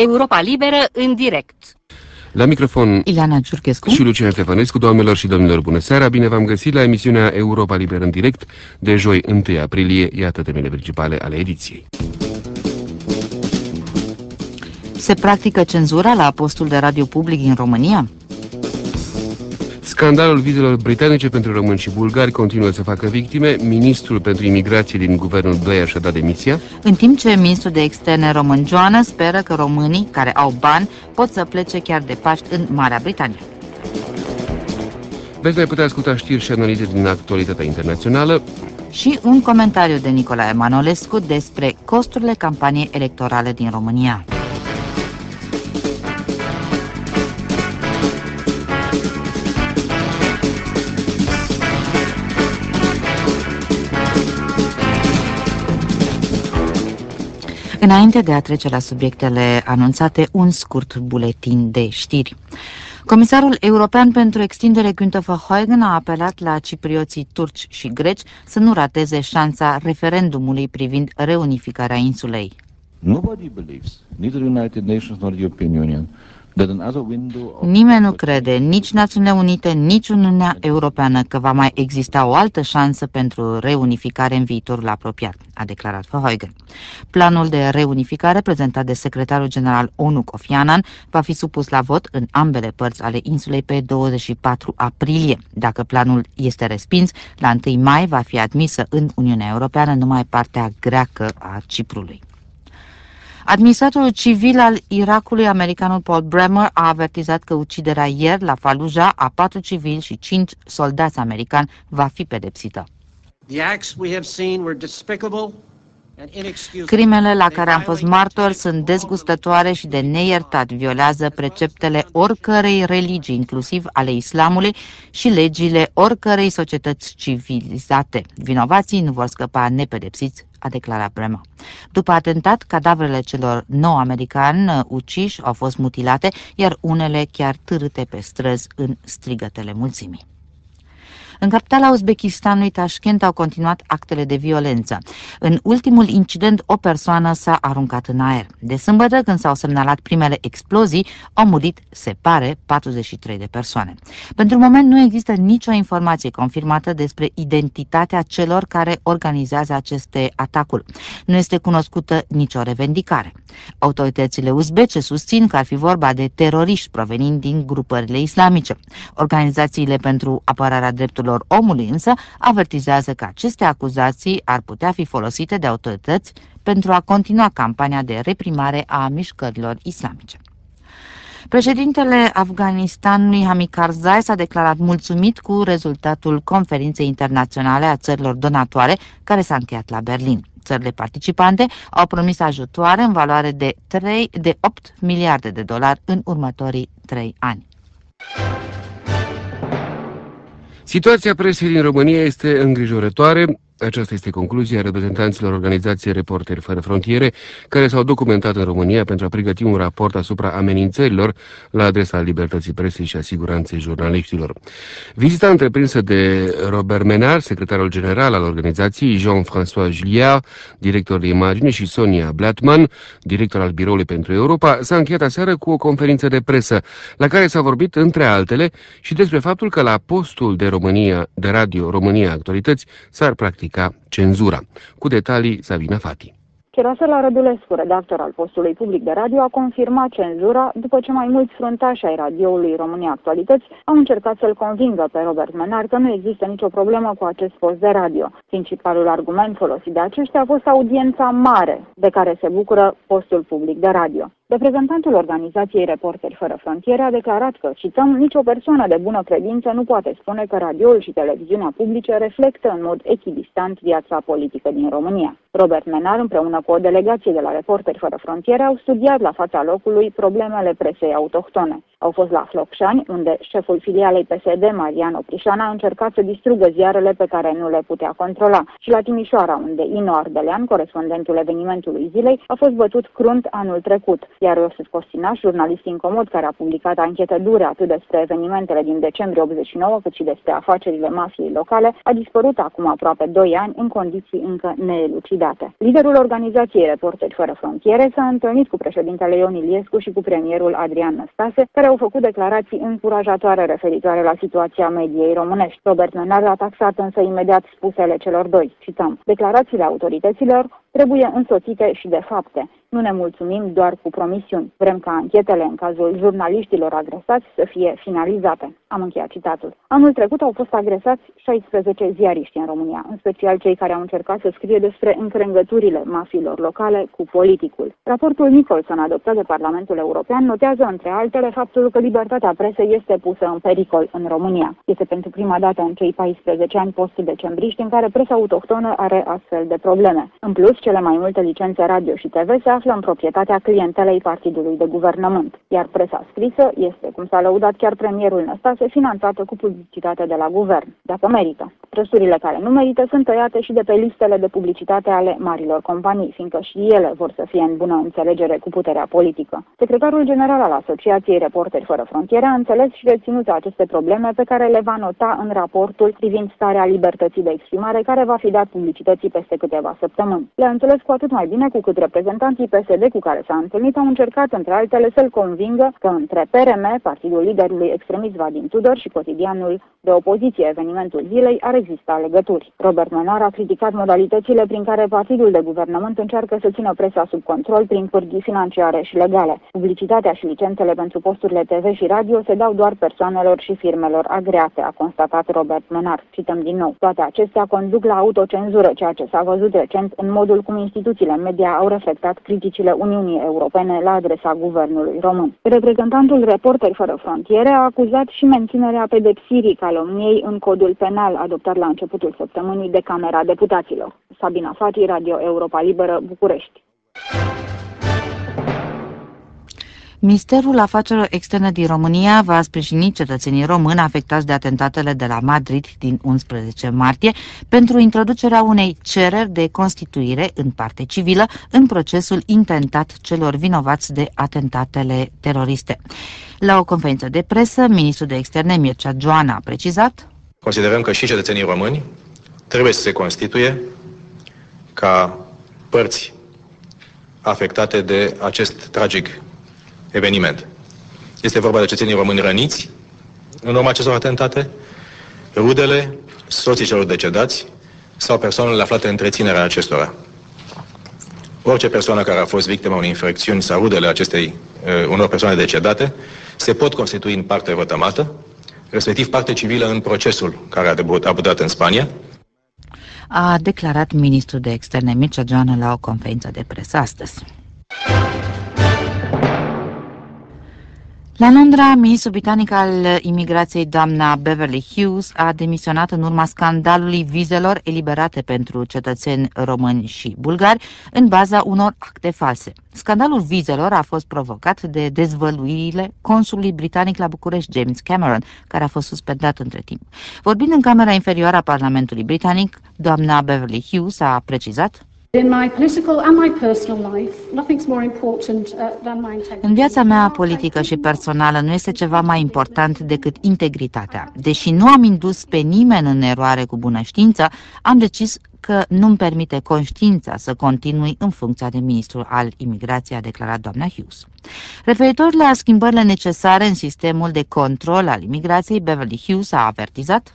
Europa Liberă în direct. La microfon Ileana Ciurchescu și Lucian Ștefănescu. Doamnelor și domnilor, bună seara! Bine v-am găsit la emisiunea Europa Liberă în direct de joi 1 aprilie. Iată temele principale ale ediției. Se practică cenzura la postul de radio public din România? Scandalul vizelor britanice pentru români și bulgari continuă să facă victime. Ministrul pentru imigrație din guvernul Blair și-a dat demisia. În timp ce ministrul de externe român Joană speră că românii care au bani pot să plece chiar de Paști în Marea Britanie. Veți mai putea asculta știri și analize din actualitatea internațională. Și un comentariu de Nicolae Manolescu despre costurile campaniei electorale din România. Înainte de a trece la subiectele anunțate, un scurt buletin de știri. Comisarul european pentru extindere Günther Verheugen a apelat la ciprioții turci și greci să nu rateze șansa referendumului privind reunificarea insulei. Nobody believes, neither the United Nations nor the European Union, that another window of... Nimeni nu crede, nici Națiunile Unite, nici Uniunea Europeană, că va mai exista o altă șansă pentru reunificare în viitorul apropiat, a declarat Verheugen. Planul de reunificare prezentat de secretarul general ONU Kofi Annan va fi supus la vot în ambele părți ale insulei pe 24 aprilie. Dacă planul este respins, la 1 mai va fi admisă în Uniunea Europeană numai partea greacă a Ciprului. Administratorul civil al Irakului, americanul Paul Bremer, a avertizat că uciderea ieri la Fallujah a 4 civili și 5 soldați americani va fi pedepsită. Crimele la care am fost martori sunt dezgustătoare și de neiertat, violează preceptele oricărei religii, inclusiv ale islamului, și legile oricărei societăți civilizate. Vinovații nu vor scăpa nepedepsiți, a declarat Bremer. După atentat, cadavrele celor 9 americani uciși au fost mutilate, iar unele chiar târâte pe străzi în strigătele mulțimii. În capitala Uzbekistanului, Tashkent, au continuat actele de violență. În ultimul incident, o persoană s-a aruncat în aer. De sâmbătă, când s-au semnalat primele explozii, au murit, se pare, 43 de persoane. Pentru moment nu există nicio informație confirmată despre identitatea celor care organizează aceste atacuri. Nu este cunoscută nicio revendicare. Autoritățile uzbece susțin că ar fi vorba de teroriști provenind din grupările islamice. Organizațiile pentru apărarea drepturilor omului însă avertizează că aceste acuzații ar putea fi folosite de autorități pentru a continua campania de reprimare a mișcărilor islamice. Președintele Afganistanului Hamid Karzai s-a declarat mulțumit cu rezultatul conferinței internaționale a țărilor donatoare care s-a încheiat la Berlin. Țările participante au promis ajutoare în valoare de 8 miliarde de dolari în următorii 3 ani. Situația presei din România este îngrijorătoare. Aceasta este concluzia reprezentanților organizației Reporteri Fără Frontiere, care s-au documentat în România pentru a pregăti un raport asupra amenințărilor la adresa libertății presei și a siguranței jurnaliștilor. Vizita întreprinsă de Robert Menard, secretarul general al organizației, Jean-François Julliard, director de imagine, și Sonia Blattman, director al Biroului pentru Europa, s-a încheiat aseară cu o conferință de presă, la care s-a vorbit, între altele, și despre faptul că la postul de radio România Actualități s-ar practica cenzura. Cu detalii, Sabina Fati. Chirosel Rădulescu, redactor al postului public de radio, a confirmat cenzura după ce mai mulți fruntași ai radioului România Actualități au încercat să-l convingă pe Robert Menard că nu există nicio problemă cu acest post de radio. Principalul argument folosit de aceștia a fost audiența mare de care se bucură postul public de radio. Reprezentantul organizației Reporteri Fără Frontiere a declarat că, cităm, nicio persoană de bună credință nu poate spune că radioul și televiziunea publice reflectă în mod echidistant viața politică din România. Robert Menard, împreună cu o delegație de la Reporteri Fără Frontiere, au studiat la fața locului problemele presei autohtone. Au fost la Flocșani, unde șeful filialei PSD, Marian Oprișan, a încercat să distrugă ziarele pe care nu le putea controla, și la Timișoara, unde Ino Ardelean, corespondentul evenimentului zilei, a fost bătut crunt anul trecut, iar Iosif Costinaș, jurnalist incomod care a publicat anchete dure atât despre evenimentele din decembrie 89 cât și despre afacerile mafiei locale, a dispărut acum aproape 2 ani în condiții încă neelucidate. Liderul organizației Reporteri Fără Frontiere s-a întâlnit cu președintele Ion Iliescu și cu premierul Adrian Năstase, care au făcut declarații încurajatoare referitoare la situația mediei românești. Robert Menar a taxat însă imediat spusele celor doi. Cităm: declarațiile autorităților trebuie însoțite și de fapte. Nu ne mulțumim doar cu promisiuni. Vrem ca anchetele în cazul jurnaliștilor agresați să fie finalizate. Am încheiat citatul. Anul trecut au fost agresați 16 ziariști în România, în special cei care au încercat să scrie despre încrengăturile mafiilor locale cu politicul. Raportul Nicholson, adoptat de Parlamentul European, notează între altele faptul că libertatea presei este pusă în pericol în România. Este pentru prima dată în cei 14 ani post-decembriști în care presa autohtonă are astfel de probleme. În plus, cele mai multe licențe radio și TV se află în proprietatea clientelei partidului de guvernământ, iar presa scrisă este, cum s-a lăudat chiar premierul Năstase, finanțată cu publicitate de la guvern, dacă merită. Trăsurile care nu merită sunt tăiate și de pe listele de publicitate ale marilor companii, fiindcă și ele vor să fie în bună înțelegere cu puterea politică. Secretarul general al Asociației Reporteri Fără Frontiere a înțeles și reținut aceste probleme pe care le va nota în raportul privind starea libertății de exprimare, care va fi dat publicității peste câteva săptămâni. Le-a înțeles cu atât mai bine cu cât reprezentanții PSD cu care s-a întâlnit au încercat, între altele, să-l convingă că între PRM, partidul liderului extremist Vadim Tudor, și cotidianul de opoziție Evenimentul Zilei ar exista legături. Robert Menar a criticat modalitățile prin care partidul de guvernământ încearcă să țină presa sub control prin pârghii financiare și legale. Publicitatea și licențele pentru posturile TV și radio se dau doar persoanelor și firmelor agreate, a constatat Robert Menar. Cităm din nou: toate acestea conduc la autocenzură, ceea ce s-a văzut recent în modul cum instituțiile media au reflectat criticile Uniunii Europene la adresa guvernului român. Reprezentantul Reporteri Fără Frontiere a acuzat și menținerea pedepsirii calomniei în codul penal adoptat la începutul săptămânii de Camera Deputaților. Sabina Fati, Radio Europa Liberă, București. Ministerul Afacerilor Externe din România va sprijini cetățenii români afectați de atentatele de la Madrid din 11 martie pentru introducerea unei cereri de constituire în parte civilă în procesul intentat celor vinovați de atentatele teroriste. La o conferință de presă, ministrul de externe Mircea Joana a precizat: considerăm că și cetățenii români trebuie să se constituie ca părți afectate de acest tragic eveniment. Este vorba de cetățenii români răniți în urma acestor atentate, rudele, soții celor decedați sau persoanele aflate în întreținerea acestora. Orice persoană care a fost victima unei infracțiuni sau rudele unor persoane decedate se pot constitui în parte vătămată, respectiv parte civilă în procesul care a debutat în Spania. A declarat ministrul de externe Mircea Joana la o conferință de presă astăzi. La Londra, ministrul britanic al imigrației, doamna Beverly Hughes, a demisionat în urma scandalului vizelor eliberate pentru cetățeni români și bulgari în baza unor acte false. Scandalul vizelor a fost provocat de dezvăluirile consulului britanic la București, James Cameron, care a fost suspendat între timp. Vorbind în Camera Inferioară a Parlamentului Britanic, doamna Beverly Hughes a precizat: în viața mea politică și personală nu este ceva mai important decât integritatea. Deși nu am indus pe nimeni în eroare cu bună știință, am decis că nu-mi permite conștiința să continui în funcția de ministru al imigrației, a declarat doamna Hughes. Referitor la schimbările necesare în sistemul de control al imigrației, Beverly Hughes a avertizat: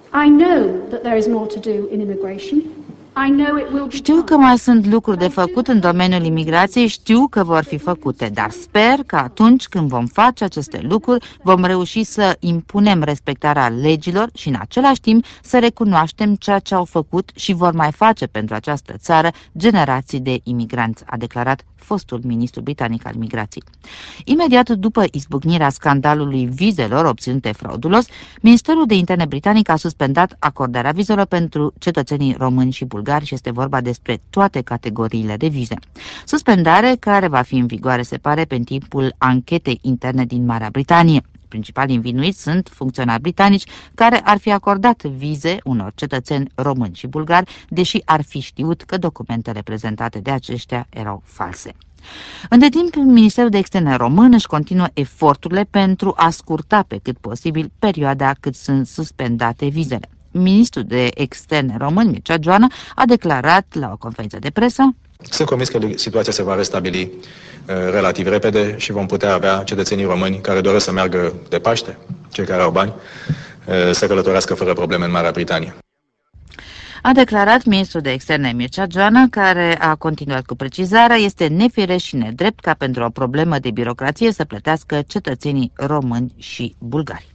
știu că mai sunt lucruri de făcut în domeniul imigrației, știu că vor fi făcute, dar sper că atunci când vom face aceste lucruri, vom reuși să impunem respectarea legilor și în același timp să recunoaștem ceea ce au făcut și vor mai face pentru această țară generații de imigranți, a declarat fostul ministru britanic al migrației. Imediat după izbucnirea scandalului vizelor obținute fraudulos, Ministerul de Interne britanic a suspendat acordarea vizelor pentru cetățenii români și bulgari bulgari și este vorba despre toate categoriile de vize. Suspendare care va fi în vigoare, se pare, pe timpul anchetei interne din Marea Britanie. Principalii învinuiți sunt funcționari britanici care ar fi acordat vize unor cetățeni români și bulgari, deși ar fi știut că documentele prezentate de aceștia erau false. Între timp, Ministerul de Externe român își continuă eforturile pentru a scurta pe cât posibil perioada cât sunt suspendate vizele. Ministrul de Externe român, Mircea Joană, a declarat la o conferință de presă: Sunt convins că situația se va restabili relativ repede și vom putea avea cetățenii români care doresc să meargă de Paște, cei care au bani, să călătorească fără probleme în Marea Britanie. A declarat ministrul de externe Mircea Joană, care a continuat cu precizarea: este nefireș și nedrept ca pentru o problemă de birocrație să plătească cetățenii români și bulgari.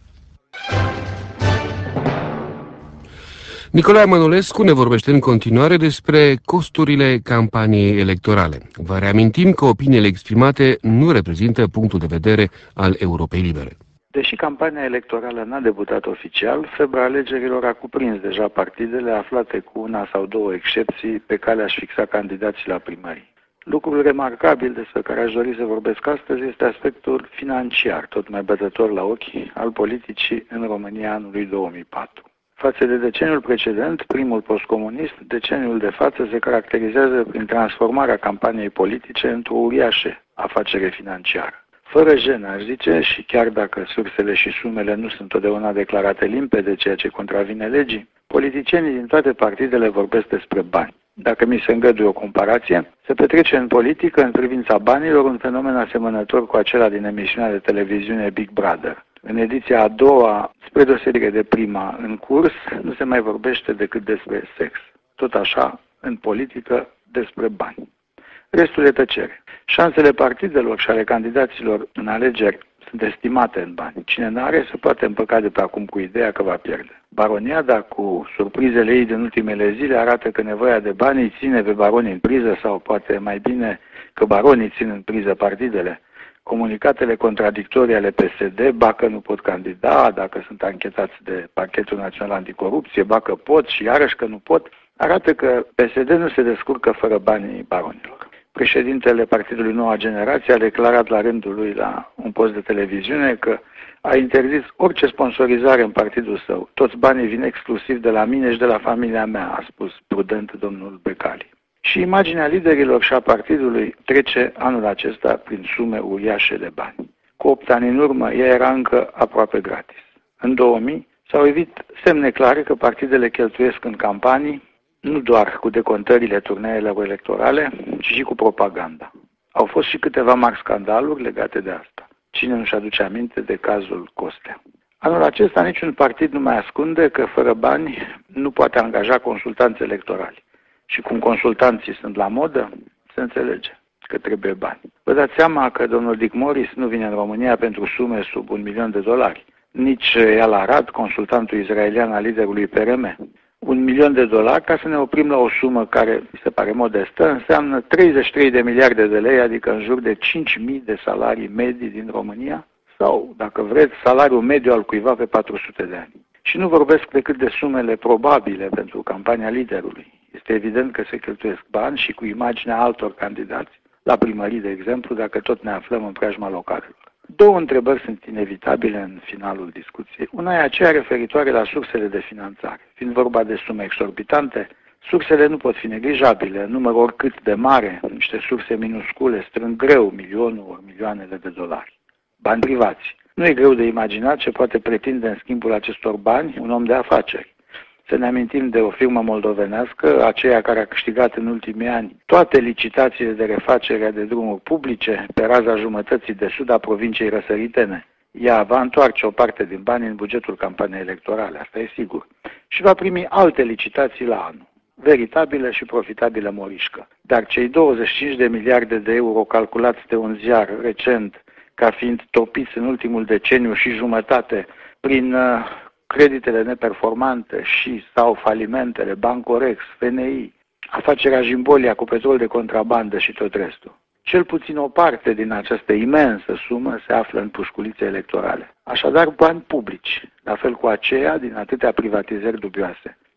Nicolae Manolescu ne vorbește în continuare despre costurile campaniei electorale. Vă reamintim că opiniile exprimate nu reprezintă punctul de vedere al Europei Libere. Deși campania electorală n-a debutat oficial, febra alegerilor a cuprins deja partidele aflate cu una sau două excepții pe calea a-și fixa candidații la primării. Lucrul remarcabil despre care aș dori să vorbesc astăzi este aspectul financiar, tot mai bătător la ochi, al politicii în România anului 2004. Față de deceniul precedent, primul postcomunist, deceniul de față se caracterizează prin transformarea campaniei politice într-o uriașă afacere financiară. Fără jenă, aș zice, și chiar dacă sursele și sumele nu sunt totdeauna declarate limpede, ceea ce contravine legii, politicienii din toate partidele vorbesc despre bani. Dacă mi se îngăduie o comparație, se petrece în politică, în privința banilor, un fenomen asemănător cu acela din emisiunea de televiziune Big Brother. În ediția a doua, spre deosebire de prima în curs, nu se mai vorbește decât despre sex. Tot așa, în politică, despre bani. Restul e tăcere. Șansele partidelor și ale candidaților în alegeri sunt estimate în bani. Cine n-are se poate împăca de pe acum cu ideea că va pierde. Baroniada, cu surprizele ei din ultimele zile, arată că nevoia de bani îi ține pe baroni în priză, sau poate mai bine că baronii țin în priză partidele. Comunicatele contradictorii ale PSD, ba că nu pot candida dacă sunt anchetați de Parchetul Național Anticorupție, ba că pot și iarăși că nu pot, arată că PSD nu se descurcă fără banii baronilor. Președintele Partidului Noua Generație a declarat la rândul lui la un post de televiziune că a interzis orice sponsorizare în partidul său. Toți banii vin exclusiv de la mine și de la familia mea, a spus prudent domnul Becali. Și imaginea liderilor și a partidului trece anul acesta prin sume uriașe de bani. Cu 8 ani în urmă, ea era încă aproape gratis. În 2000 s-au evit semne clare că partidele cheltuiesc în campanii, nu doar cu decontările turneelor electorale, ci și cu propaganda. Au fost și câteva mari scandaluri legate de asta. Cine nu-și aduce aminte de cazul Costea? Anul acesta niciun partid nu mai ascunde că fără bani nu poate angaja consultanți electorali. Și cum consultanții sunt la modă, se înțelege că trebuie bani. Vă dați seama că domnul Dick Morris nu vine în România pentru sume sub $1.000.000. Nici El Arad, consultantul israelian al liderului PRM. $1.000.000, ca să ne oprim la o sumă care mi se pare modestă, înseamnă 33 de miliarde de lei, adică în jur de 5.000 de salarii medii din România, sau, dacă vreți, salariul mediu al cuiva pe 400 de ani. Și nu vorbesc decât de sumele probabile pentru campania liderului. Este evident că se cheltuiesc bani și cu imaginea altor candidați, la primării, de exemplu, dacă tot ne aflăm în preajma localelor. Două întrebări sunt inevitabile în finalul discuției. Una e aceea referitoare la sursele de finanțare. Fiind vorba de sume exorbitante, sursele nu pot fi neglijabile. Număr oricât de mare, niște surse minuscule strâng greu milionul ori milioanele de dolari. Bani privați. Nu e greu de imaginat ce poate pretinde în schimbul acestor bani un om de afaceri. Să ne amintim de o firmă moldovenească, aceea care a câștigat în ultimii ani toate licitațiile de refacere de drumuri publice pe raza jumătății de sud a provinciei răsăritene. Ea va întoarce o parte din bani în bugetul campaniei electorale, asta e sigur, și va primi alte licitații la anul. Veritabilă și profitabilă morișcă. Dar cei 25 de miliarde de euro calculați de un ziar recent ca fiind topiți în ultimul deceniu și jumătate prin creditele neperformante și sau falimentele, Bancorex, FNI, afacerea Jimbolia cu petrol de contrabandă și tot restul. Cel puțin o parte din această imensă sumă se află în pușculițe electorale. Așadar, bani publici, la fel cu aceea din atâtea privatizări dubioase.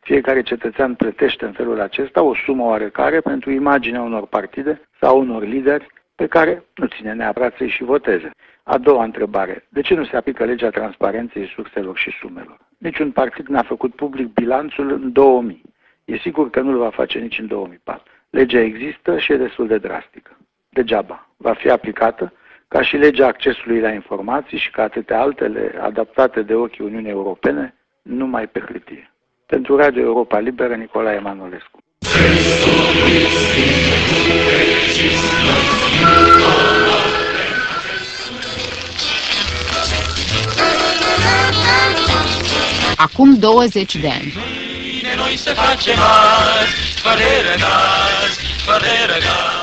Fiecare cetățean plătește în felul acesta o sumă oarecare pentru imaginea unor partide sau unor lideri pe care nu ține neapărat să-i și voteze. A doua întrebare. De ce nu se aplică legea transparenței surselor și sumelor? Niciun partid n-a făcut public bilanțul în 2000. E sigur că nu-l va face nici în 2004. Legea există și e destul de drastică. Degeaba. Va fi aplicată ca și legea accesului la informații și ca atâtea altele adaptate de ochii Uniunii Europene, numai pe hârtie. Pentru Radio Europa Liberă, Nicolae Manolescu. Acum 20 de ani. Noi să facem azi, fără răgaz, fără răgaz.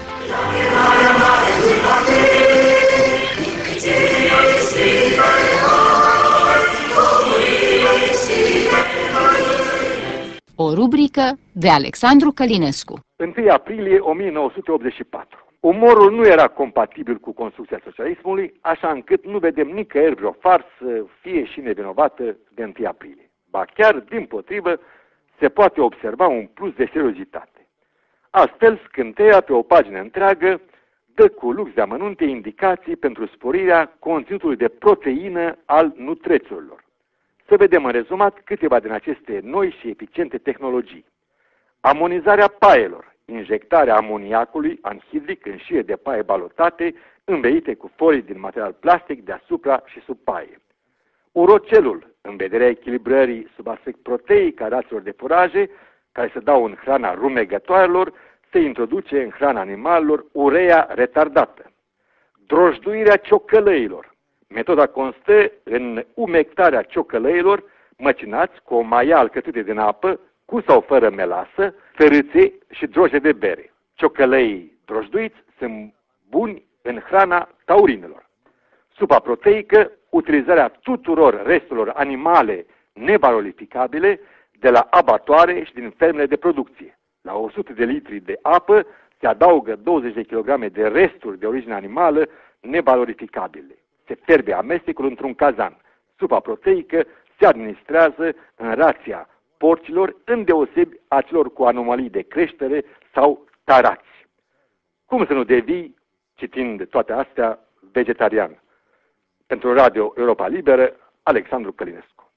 O rubrică de Alexandru Călinescu. 1 aprilie 1984. Umorul nu era compatibil cu construcția socialismului, așa încât nu vedem nicăieri vreo farsă, fie și nevinovată, de 1 aprilie. Ba chiar, dimpotrivă, se poate observa un plus de seriozitate. Astfel, scânteia pe o pagină întreagă dă cu lux de amănunte indicații pentru sporirea conținutului de proteină al nutrețurilor. Să vedem în rezumat câteva din aceste noi și eficiente tehnologii. Amonizarea paielor, injectarea amoniacului anhidric în șire de paie balotate, înveite cu folii din material plastic deasupra și sub paie. Urocelul, în vederea echilibrării sub aspect proteic a raților de furaje, care se dau în hrana rumegătoarelor, se introduce în hrana animalelor urea retardată. Drojduirea ciocălăilor. Metoda constă în umectarea ciocălăilor măcinați cu o maia alcătuită din apă, cu sau fără melasă, fărâțe și droje de bere. Ciocălăii drojduiți sunt buni în hrana taurinelor. Supa proteică, utilizarea tuturor resturilor animale nevalorificabile de la abatoare și din fermele de producție. La 100 de litri de apă se adaugă 20 de kg de resturi de origine animală nevalorificabile. Se fierbe amestecul într-un cazan. Supa proteică se administrează în rația porcilor, îndeosebi a celor cu anomalii de creștere sau tarați. Cum să nu devii, citind toate astea, vegetarian? Pentru Radio Europa Liberă, Alexandru Călinescu.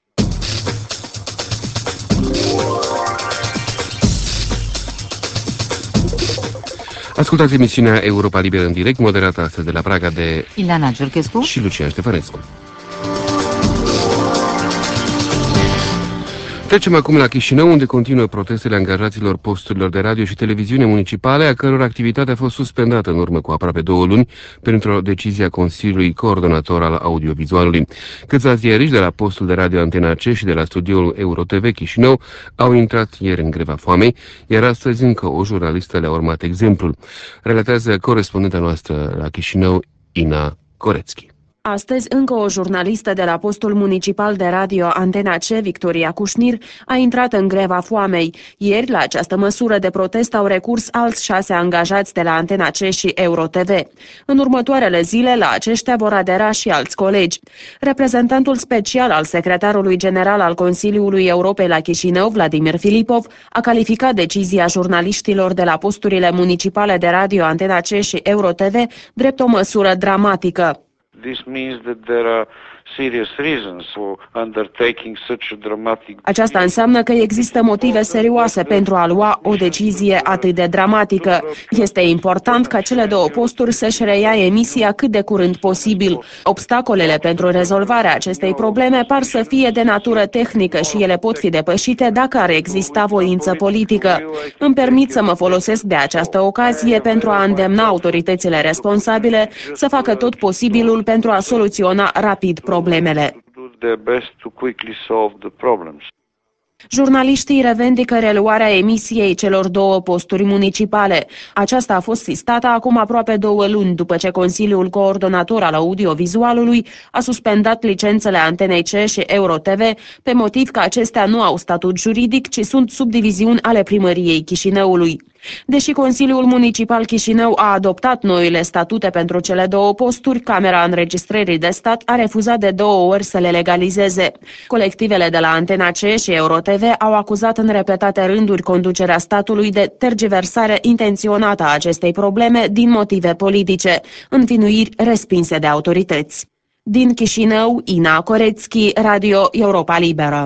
Ascultați emisiunea Europa Liberă în direct, moderată astăzi de la Praga de Ileana Giurchescu și Lucian Ștefănescu. Trecem acum la Chișinău, unde continuă protestele angajaților posturilor de radio și televiziune municipale, a căror activitate a fost suspendată în urmă cu aproape 2 luni printr-o decizie a Consiliului Coordonator al Audiovizualului. Câțiva ziariști de la postul de radio Antena C și de la studioul EuroTV Chișinău au intrat ieri în greva foamei, iar astăzi încă o jurnalistă le-a urmat exemplul. Relatează corespondenta noastră la Chișinău, Ina Corețchi. Astăzi, încă o jurnalistă de la postul municipal de radio Antena C, Victoria Cușnir, a intrat în greva foamei. Ieri, la această măsură de protest, au recurs alți 6 angajați de la Antena C și EuroTV. În următoarele zile, la aceștia vor adera și alți colegi. Reprezentantul special al secretarului general al Consiliului Europei la Chișinău, Vladimir Filipov, a calificat decizia jurnaliștilor de la posturile municipale de radio Antena C și EuroTV drept o măsură dramatică. Aceasta înseamnă că există motive serioase pentru a lua o decizie atât de dramatică. Este important ca cele 2 posturi să-și reia emisia cât de curând posibil. Obstacolele pentru rezolvarea acestei probleme par să fie de natură tehnică și ele pot fi depășite dacă ar exista voință politică. Îmi permit să mă folosesc de această ocazie pentru a îndemna autoritățile responsabile să facă tot posibilul pentru a soluționa rapid problemele. Jurnaliștii revendică reluarea emisiei celor 2 posturi municipale. Aceasta a fost sistată acum aproape 2 luni după ce Consiliul Coordonator al Audiovizualului a suspendat licențele Antenei C și EuroTV pe motiv că acestea nu au statut juridic, ci sunt subdiviziuni ale primăriei Chișinăului. Deși Consiliul Municipal Chișinău a adoptat noile statute pentru cele două posturi, Camera Înregistrării de Stat a refuzat de 2 ori să le legalizeze. Colectivele de la Antena C și EuroTV au acuzat în repetate rânduri conducerea statului de tergiversare intenționată a acestei probleme din motive politice, învinuiri respinse de autorități. Din Chișinău, Ina Corețchi, Radio Europa Liberă.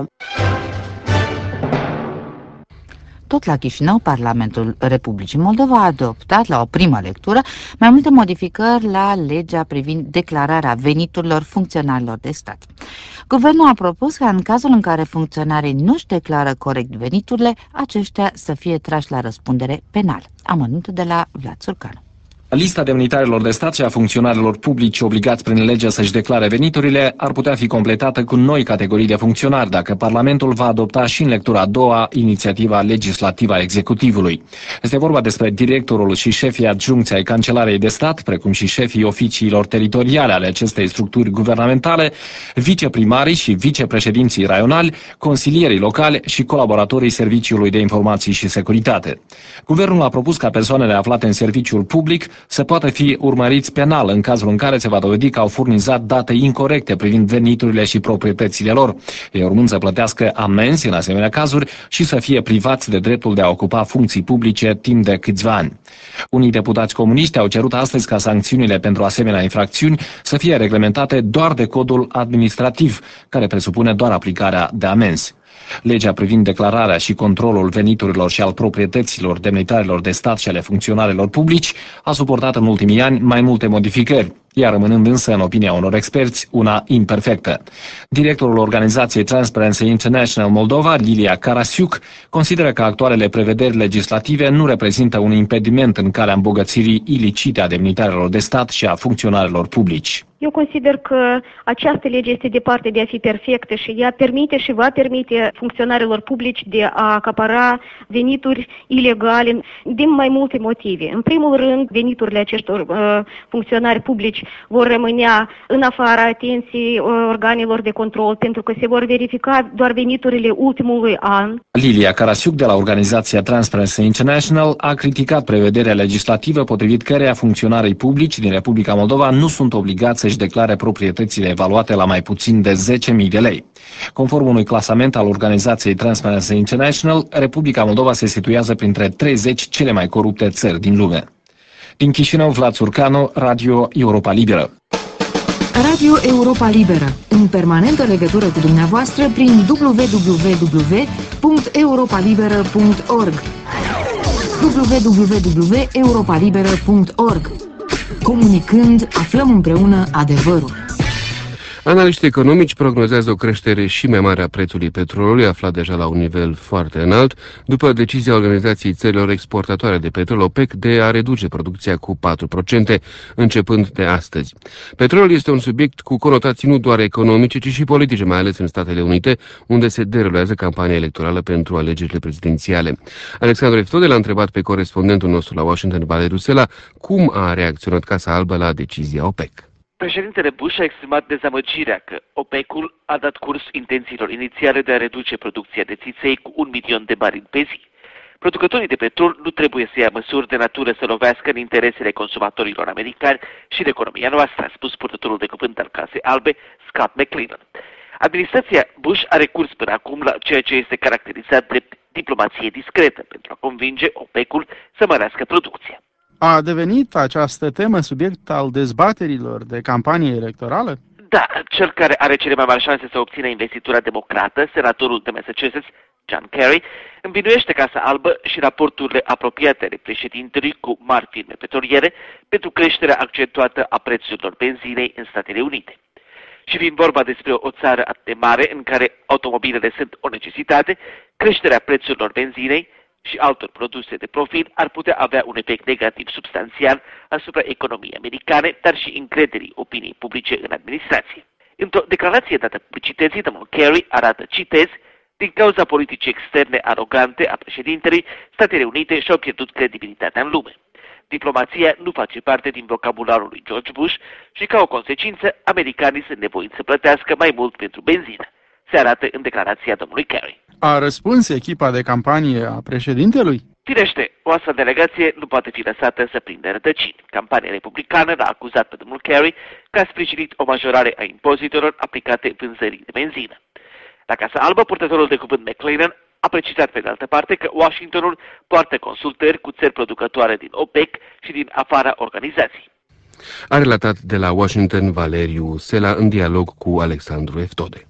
Tot la Chișinău, Parlamentul Republicii Moldova a adoptat la o primă lectură mai multe modificări la legea privind declararea veniturilor funcționarilor de stat. Guvernul a propus ca în cazul în care funcționarii nu-și declară corect veniturile, aceștia să fie trași la răspundere penal. Amănuntul de la Vlad Surcanu. Lista demnitarilor de stat și a funcționarilor publici obligați prin lege să-și declare veniturile ar putea fi completată cu noi categorii de funcționari dacă Parlamentul va adopta și în lectura a doua inițiativa legislativă a executivului. Este vorba despre directorul și șefii adjuncți ai Cancelarei de Stat, precum și șefii oficiilor teritoriale ale acestei structuri guvernamentale, viceprimarii și vicepreședinții raionali, consilierii locali și colaboratorii Serviciului de Informații și Securitate. Guvernul a propus ca persoanele aflate în serviciul public să poată fi urmăriți penal în cazul în care se va dovedi că au furnizat date incorecte privind veniturile și proprietățile lor. Ei urmând să plătească amenzi în asemenea cazuri și să fie privați de dreptul de a ocupa funcții publice timp de câțiva ani. Unii deputați comuniști au cerut astăzi ca sancțiunile pentru asemenea infracțiuni să fie reglementate doar de codul administrativ, care presupune doar aplicarea de amenzi. Legea privind declararea și controlul veniturilor și al proprietăților demnitarilor de stat și ale funcționarilor publici a suportat în ultimii ani mai multe modificări, ea rămânând însă, în opinia unor experți, una imperfectă. Directorul organizației Transparency International Moldova, Lilia Karasiuk, consideră că actualele prevederi legislative nu reprezintă un impediment în calea îmbogățirii ilicite a demnitarilor de stat și a funcționarilor publici. Eu consider că această lege este departe de a fi perfectă și ea permite și va permite funcționarilor publici de a acapara venituri ilegale din mai multe motive. În primul rând, veniturile acestor funcționari publici vor rămânea în afara atenției organelor de control, pentru că se vor verifica doar veniturile ultimului an. Lilia Karasiuk de la organizația Transparency International a criticat prevederea legislativă potrivit căreia funcționarii publici din Republica Moldova nu sunt obligați să-și declare proprietățile evaluate la mai puțin de 10.000 de lei. Conform unui clasament al organizației Transparency International, Republica Moldova se situează printre 30 cele mai corupte țări din lume. Din Chișinău, Vlad Surcanu, Radio Europa Liberă. Radio Europa Liberă, în permanentă legătură cu dumneavoastră prin www.europalibera.org www.europalibera.org. Comunicând, aflăm împreună adevărul. Analiștii economici prognozează o creștere și mai mare a prețului petrolului, aflat deja la un nivel foarte înalt, după decizia Organizației Țărilor Exportatoare de Petrol, OPEC, de a reduce producția cu 4%, începând de astăzi. Petrolul este un subiect cu conotații nu doar economice, ci și politice, mai ales în Statele Unite, unde se derulează campania electorală pentru alegerile prezidențiale. Alexandru Eftodel a întrebat pe corespondentul nostru la Washington, Valeri Rusela, cum a reacționat Casa Albă la decizia OPEC. Președintele Bush a exprimat dezamăgirea că OPEC-ul a dat curs intențiilor inițiale de a reduce producția de țiței cu 1 milion de barili pe zi. Producătorii de petrol nu trebuie să ia măsuri de natură să lovească în interesele consumatorilor americani și de economia noastră, a spus purtătorul de cuvânt al Casei Albe, Scott McClellan. Administrația Bush a recurs până acum la ceea ce este caracterizat drept diplomație discretă pentru a convinge OPEC-ul să mărească producția. A devenit această temă subiect al dezbaterilor de campanie electorală? Da, cel care are cele mai mari șanse să obțină investitura democrată, senatorul de Massachusetts, John Kerry, învinuiește Casa Albă și raporturile apropiate ale președintelui cu mari firme petroliere pentru creșterea accentuată a prețurilor benzinei în Statele Unite. Și fiind vorba despre o țară atât de mare în care automobilele sunt o necesitate, creșterea prețurilor benzinei și altor produse de profil ar putea avea un efect negativ substanțial asupra economiei americane, dar și încrederii opiniei publice în administrație. Într-o declarație dată publicității, domnul Kerry arată, citez, din cauza politicii externe arogante a președintelui, Statele Unite și-au pierdut credibilitatea în lume. Diplomația nu face parte din vocabularul lui George Bush și, ca o consecință, americanii sunt nevoiți să plătească mai mult pentru benzină, se arată în declarația domnului Kerry. A răspuns echipa de campanie a președintelui? Firește, o astfel delegație nu poate fi lăsată să prindă rădăcini. Campania republicană l-a acuzat pe domnul Kerry că a sprijinit o majorare a impozitelor aplicate vânzării de benzină. La Casa Albă, purtătorul de cuvânt McClellan a precizat pe de altă parte că Washingtonul poartă consultări cu țări producătoare din OPEC și din afara organizației. A relatat de la Washington Valeriu Sela în dialog cu Alexandru Eftode.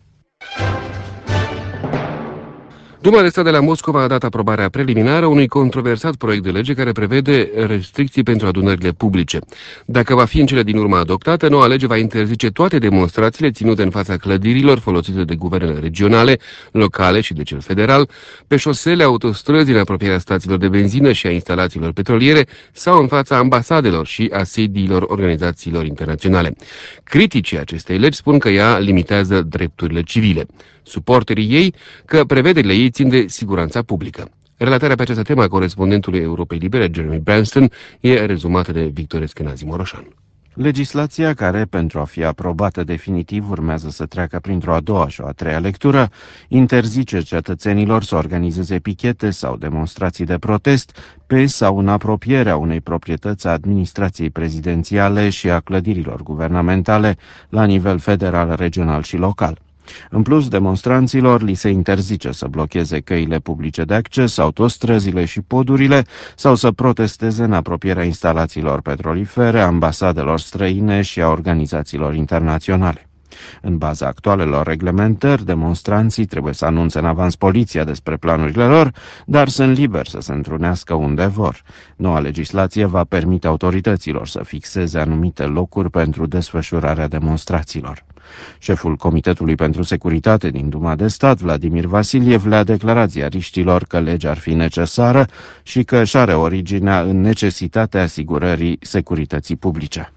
Duma de stat de la Moscova a dat aprobarea preliminară unui controversat proiect de lege care prevede restricții pentru adunările publice. Dacă va fi în cele din urmă adoptată, noua lege va interzice toate demonstrațiile ținute în fața clădirilor folosite de guvernele regionale, locale și de cel federal, pe șosele, autostrăzi, în apropierea stațiilor de benzină și a instalațiilor petroliere sau în fața ambasadelor și a sediilor organizațiilor internaționale. Criticii acestei legi spun că ea limitează drepturile civile. Suporterii ei că prevederile ei țin de siguranța publică. Relatarea pe această temă a corespondentului Europei Libere, Jeremy Branston, e rezumată de Victor Eschenazi Moroșan. Legislația care, pentru a fi aprobată definitiv, urmează să treacă printr-o a doua și o a treia lectură, interzice cetățenilor să organizeze pichete sau demonstrații de protest pe sau în apropierea unei proprietăți a administrației prezidențiale și a clădirilor guvernamentale la nivel federal, regional și local. În plus, demonstranților li se interzice să blocheze căile publice de acces, autostrăzile și podurile sau să protesteze în apropierea instalațiilor petrolifere, ambasadelor străine și a organizațiilor internaționale. În baza actualelor reglementări, demonstranții trebuie să anunțe în avans poliția despre planurile lor, dar sunt liberi să se întrunească unde vor. Noua legislație va permite autorităților să fixeze anumite locuri pentru desfășurarea demonstrațiilor. Șeful Comitetului pentru Securitate din Duma de Stat, Vladimir Vasiliev, le-a declarat ziariștilor că legea ar fi necesară și că își are originea în necesitatea asigurării securității publice.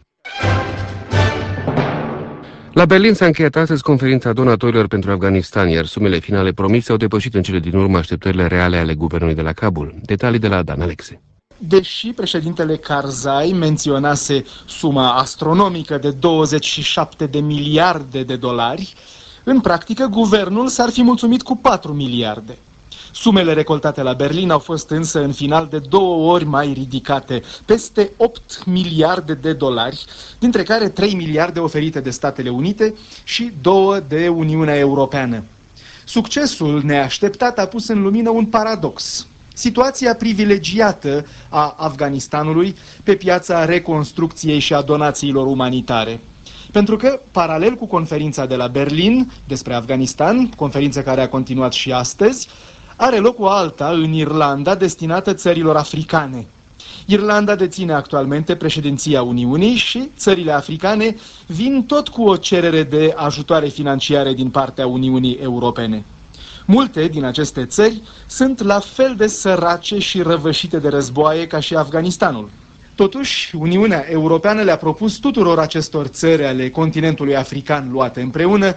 La Berlin s-a încheiat astăzi conferința donatorilor pentru Afganistan, iar sumele finale promise au depășit în cele din urmă așteptările reale ale guvernului de la Kabul. Detalii de la Dan Alexe. Deși președintele Karzai menționase suma astronomică de 27 de miliarde de dolari, în practică guvernul s-ar fi mulțumit cu 4 miliarde. Sumele recoltate la Berlin au fost însă în final de 2 ori mai ridicate, peste 8 miliarde de dolari, dintre care 3 miliarde oferite de Statele Unite și 2 de Uniunea Europeană. Succesul neașteptat a pus în lumină un paradox: situația privilegiată a Afganistanului pe piața reconstrucției și a donațiilor umanitare. Pentru că, paralel cu conferința de la Berlin despre Afganistan, conferință care a continuat și astăzi, are loc o alta în Irlanda destinată țărilor africane. Irlanda deține actualmente președinția Uniunii și țările africane vin tot cu o cerere de ajutoare financiare din partea Uniunii Europene. Multe din aceste țări sunt la fel de sărace și răvășite de războaie ca și Afganistanul. Totuși, Uniunea Europeană le-a propus tuturor acestor țări ale continentului african luate împreună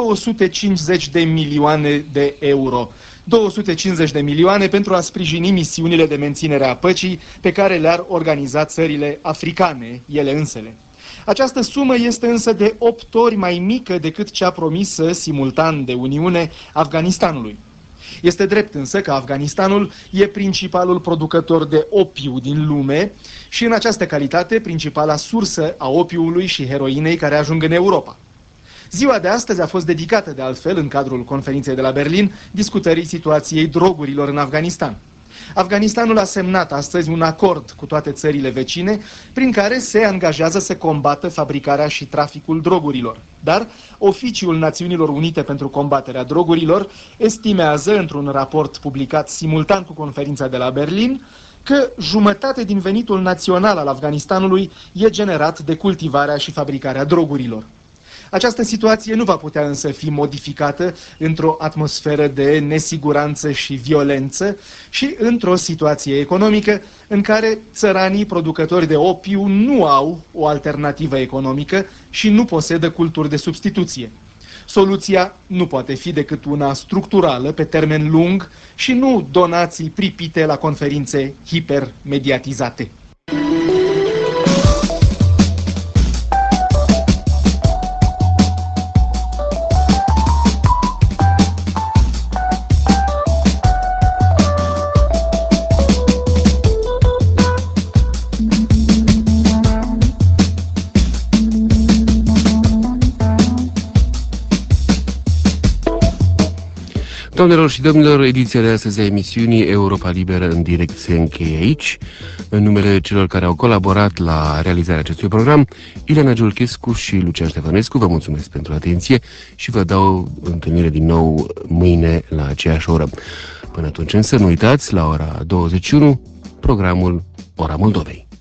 250 de milioane de euro. 250 de milioane pentru a sprijini misiunile de menținere a păcii pe care le-ar organiza țările africane, ele însele. Această sumă este însă de 8 ori mai mică decât cea promisă simultan de Uniune Afganistanului. Este drept însă că Afganistanul e principalul producător de opiu din lume și în această calitate principala sursă a opiului și heroinei care ajung în Europa. Ziua de astăzi a fost dedicată de altfel, în cadrul conferinței de la Berlin, discutării situației drogurilor în Afganistan. Afganistanul a semnat astăzi un acord cu toate țările vecine prin care se angajează să combată fabricarea și traficul drogurilor. Dar Oficiul Națiunilor Unite pentru combaterea drogurilor estimează, într-un raport publicat simultan cu conferința de la Berlin, că jumătate din venitul național al Afganistanului e generat de cultivarea și fabricarea drogurilor. Această situație nu va putea însă fi modificată într-o atmosferă de nesiguranță și violență și într-o situație economică în care țăranii producători de opiu nu au o alternativă economică și nu posedă culturi de substituție. Soluția nu poate fi decât una structurală, pe termen lung, și nu donații pripite la conferințe hipermediatizate. Doamnelor și domnilor, ediția de astăzi a emisiunii Europa Liberă în direct se încheie aici. În numele celor care au colaborat la realizarea acestui program, Ileana Giulchescu și Lucian Ștefănescu, vă mulțumesc pentru atenție și vă dau întâlnire din nou mâine la aceeași oră. Până atunci însă, nu uitați, la ora 21, programul Ora Moldovei.